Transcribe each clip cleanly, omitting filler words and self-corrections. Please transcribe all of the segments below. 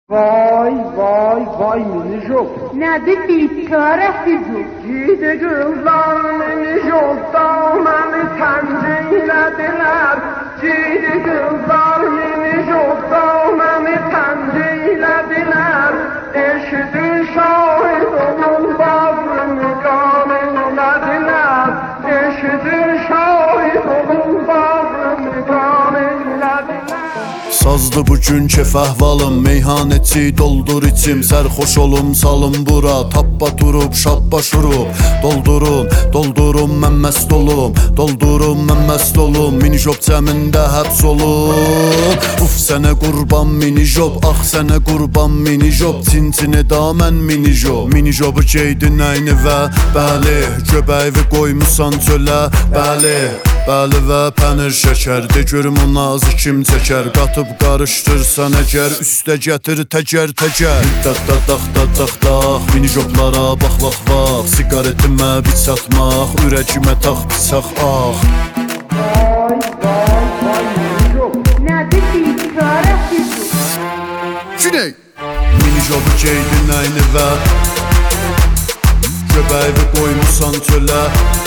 Vay vay vay minijop. Nədir bikarəsi bu? Gidi kızlar minijopdan beni təmcəylədilər. Gidi kızlar minijopdan beni təmcəylədilər. Eşidin şahid olun bağrımı qanınladilər. Eşidin şahid olun bağrımı qanınladilər. Sazdı bugün kef əhvalım, meyhanəçi doldur içim. Sərxoş olum salım bura, tappa durub şappa şurub. Doldurun mən məst olum, doldurun mən məst olum. Minijop cəmində həbs olum. Uf sənə qurban minijop, ax sənə qurban minijop. Çinçini da mən minijop. Minijobu geydin əyni və bəli, göbəyi qoymusan çölə, bəli. Bəli və pənir şəkər, de görüm o nazı kim çəkər. Qatıb qarışdırsan əgər, üstə gətir təkər. Dax, minijoplara bax, siqaretimə bir çatmaq, ürəkimə tax, bıçaq, ax. Vay vay vay minijop. Nədir bikarəsi bu? Güney! Minijobu geydin əyni və göbəyi qoymusan çölə.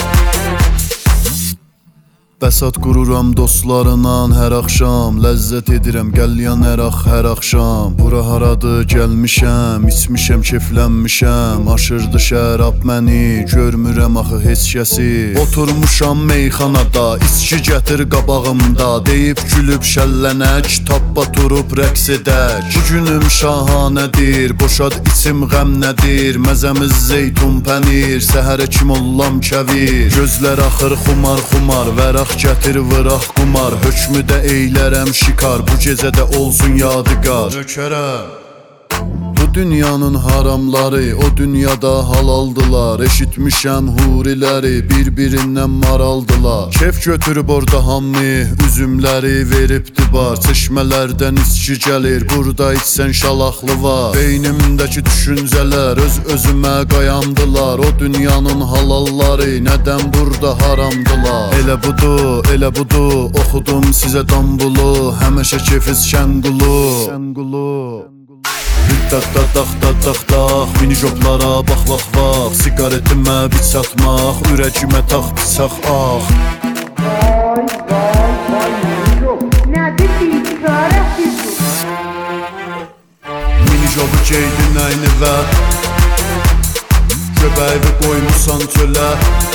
Bəsat qururam dostlarla hər axşam. Ləzzət edirəm qəlyan hər axşam. Bura haradır gəlmişəm, içmişəm keflənmişəm. Aşırdı şərab məni, görmürəm axı heç kəsi. Oturmuşam meyxanada, içki gətir qabağımda. Deyib gülüb şəllənək, tappa turub rəqs edək. Bu günüm şahanədir, boşad içim ғəm nədir. Məzəmiz zeytun pənir, səhərə kim ollam kəvir. Gözlər axır xumar, vəraq gətir vıraq qumar. Hökmü də eylərəm şikar, bu gecədə olsun yadigar. Nökərəm bu dünyanın haramları, o dünyada halaldılar. Eşitmişəm huriləri, bir-birindən maraldılar. Kef götürüb orada hamı, üzümləri veribdi bar. Çeşmələrdən içki gəlir, burada içsən şalaxlı var. Beynimdəki düşüncələr öz-özümə qayandılar. O dünyanın halalları, nədən burada haramdılar? Elə budur, oxudum sizə dambulu. Həməşə kefiz şəngulu. Dax, minijoplara bax, siqaretimə bir çatmaq, ürəkimə tax, bıçaq, ax. Vay vay vay minijop. Nədir bikarəsi bu? Minijobu geydin əyni və göbəyi qoymusan çölə.